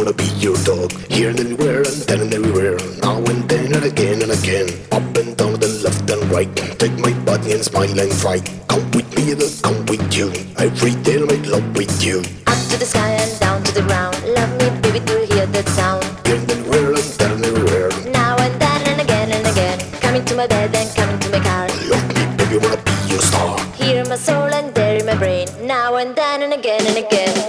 wanna be your dog. Here and everywhere and then and everywhere. Now and then and again and again. Up and down and left and right. Take my body and smile and fight. Come with me and I'll come with you. Every day I'll make love with you. Up to the sky and down to the ground. Love me, baby, do you hear that sound? Here and everywhere and then and everywhere. Now and then and again and again. Coming to my bed and coming to my car. Love me, baby, wanna be your star. Here in my soul and there in my brain. Now and then and again and again.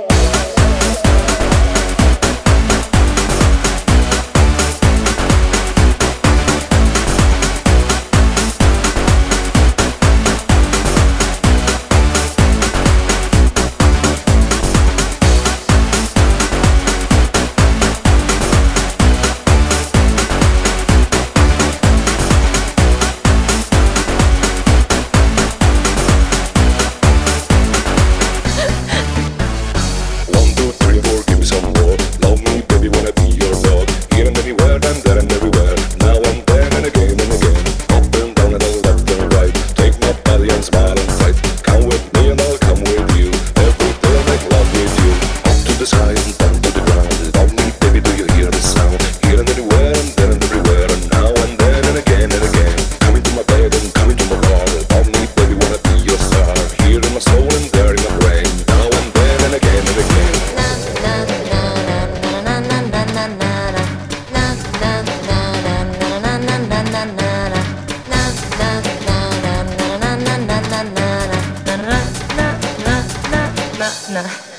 Nah.